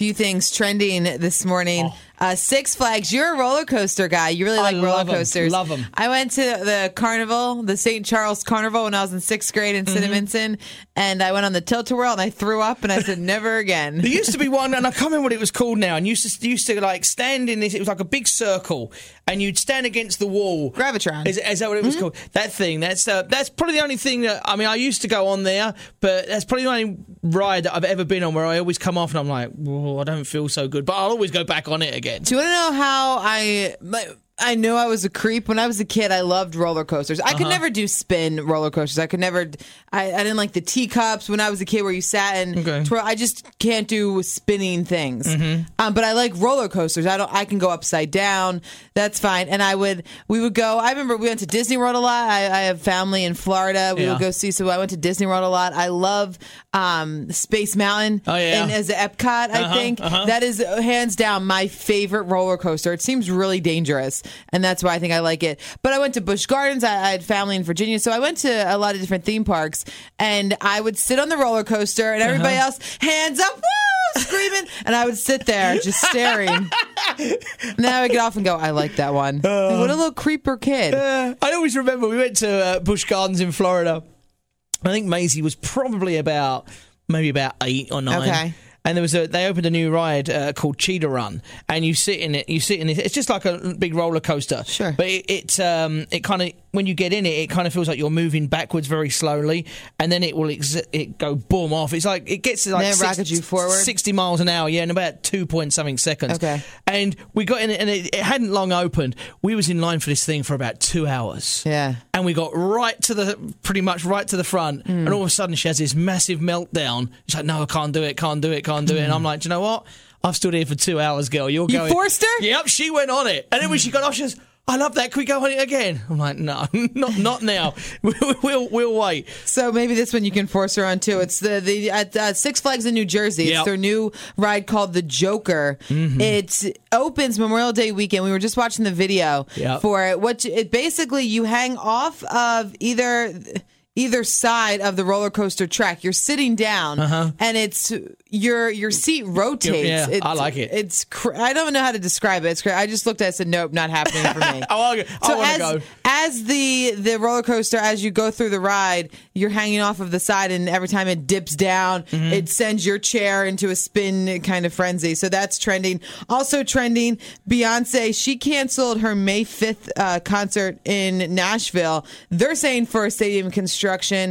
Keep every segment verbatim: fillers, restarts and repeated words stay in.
few things trending this morning. Oh. Uh, Six Flags, you're a roller coaster guy. You really I like roller love 'em. coasters. Love 'em. I went to the carnival, the Saint Charles Carnival, when I was in sixth grade in Cinnaminson, and I went on the tilt-a-whirl, and I threw up, and I said, never again. There used to be one, and I can't remember what it was called now, and you used to, used to like stand in this, it was like a big circle, and you'd stand against the wall. Gravitron. Is, is that what it was called? That thing, that's uh, that's probably the only thing that, I mean, I used to go on there, but that's probably the only ride that I've ever been on where I always come off and I'm like, whoa, I don't feel so good, but I'll always go back on it again. Do you want to know how I... My, I knew I was a creep. When I was a kid, I loved roller coasters. I could Uh-huh. never do spin roller coasters. I could never... I, I didn't like the teacups when I was a kid where you sat and... Okay. twirl. I just can't do spinning things. Mm-hmm. Um, but I like roller coasters. I don't. I can go upside down. That's fine. And I would... We would go... I remember we went to Disney World a lot. I, I have family in Florida. We Yeah. would go see... So I went to Disney World a lot. I love um, Space Mountain. Oh, yeah. And as Epcot, I Uh-huh, think. uh-huh. That is hands down my favorite roller coaster. It seems really dangerous. And that's why I think I like it. But I went to Busch Gardens. I, I had family in Virginia, so I went to a lot of different theme parks. And I would sit on the roller coaster, and everybody Uh-huh. else, hands up, woo, screaming. And I would sit there just staring. And then I would get off and go, I like that one. Like, what a little creeper kid. Uh, I always remember we went to uh, Busch Gardens in Florida. I think Maisie was probably about, maybe about eight or nine. Okay. And there was a, they opened a new ride uh, called Cheetah Run, and you sit in it. You sit in it. It's just like a big roller coaster. Sure. But it, it um, it kind of, when you get in it, it kind of feels like you're moving backwards very slowly, and then it will ex- it go boom off. It's like it gets to like Then it six- rockets you forward? sixty miles an hour, yeah, in about two point something seconds. Okay. And we got in it, and it, it hadn't long opened. We was in line for this thing for about two hours. Yeah. And we got right to the, pretty much right to the front, and all of a sudden she has this massive meltdown. She's like, no, I can't do it, can't do it, can't do it. And I'm like, do you know what? I've stood here for two hours, girl. You're You going. forced her? Yep, she went on it. And then when she got off, she goes, I love that. Can we go on it again? I'm like, no, not not now. We'll, we'll, we'll wait. So maybe this one you can force her on too. It's the the at uh, Six Flags in New Jersey. It's Yep. their new ride called the Joker. Mm-hmm. It opens Memorial Day weekend. We were just watching the video Yep. for it. What it basically you hang off of either. Either side of the roller coaster track, you're sitting down, Uh-huh. and it's your your seat rotates. Yeah, it's, I like it. It's cr- I don't know how to describe it. It's cra- I just looked at it and said, nope, not happening for me. Oh, I, I So want to as, go. as the the roller coaster, as you go through the ride, you're hanging off of the side, and every time it dips down, Mm-hmm. it sends your chair into a spin kind of frenzy. So that's trending. Also trending, Beyonce, she canceled her May fifth uh, concert in Nashville. They're saying for a stadium construction.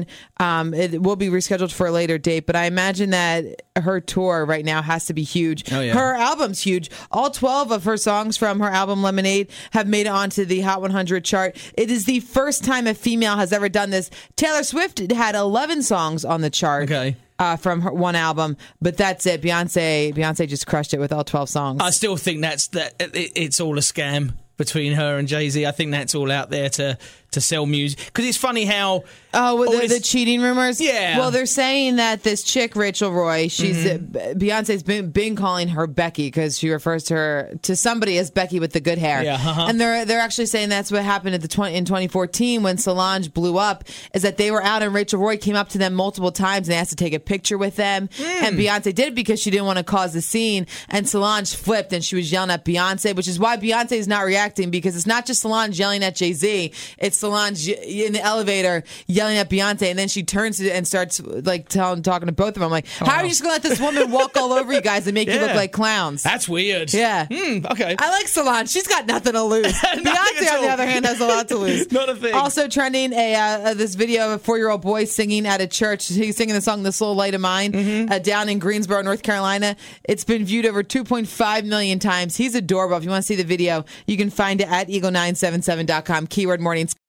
Um, it will be rescheduled for a later date, but I imagine that her tour right now has to be huge. Oh, yeah. Her album's huge. All twelve of her songs from her album Lemonade have made it onto the Hot one hundred chart. It is the first time a female has ever done this. Taylor Swift had eleven songs on the chart. Okay. Uh, from her one album, but that's it. Beyonce, Beyonce just crushed it with all twelve songs. I still think that's that. It, it's all a scam between her and Jay-Z. I think that's all out there to to sell music. Because it's funny how... Oh, with all the, this- the cheating rumors? Yeah. Well, they're saying that this chick, Rachel Roy, she's Mm-hmm. uh, Beyonce's been, been calling her Becky because she refers to her to somebody as Becky with the good hair. Yeah, uh-huh. And they're they're actually saying that's what happened at the twenty, in twenty fourteen when Solange blew up. Is that they were out and Rachel Roy came up to them multiple times and asked to take a picture with them. Mm. And Beyonce did it because she didn't want to cause a scene. And Solange flipped and she was yelling at Beyonce, which is why Beyonce is not reacting, because it's not just Solange yelling at Jay-Z. It's Solange in the elevator yelling at Beyonce, and then she turns to and starts like telling, talking to both of them. I'm like, how are you just gonna let this woman walk all over you guys and make you look Yeah. like clowns? That's weird. Yeah. Hmm, okay. I like Solange. She's got nothing to lose. Nothing Beyonce, at on the all. other hand, has a lot to lose. Not a thing. Also trending, a uh, this video of a four-year-old boy singing at a church. He's singing the song "This Little Light of Mine" Mm-hmm. uh, down in Greensboro, North Carolina. It's been viewed over two point five million times. He's adorable. If you want to see the video, you can find it at eagle nine seven seven dot com. Keyword mornings.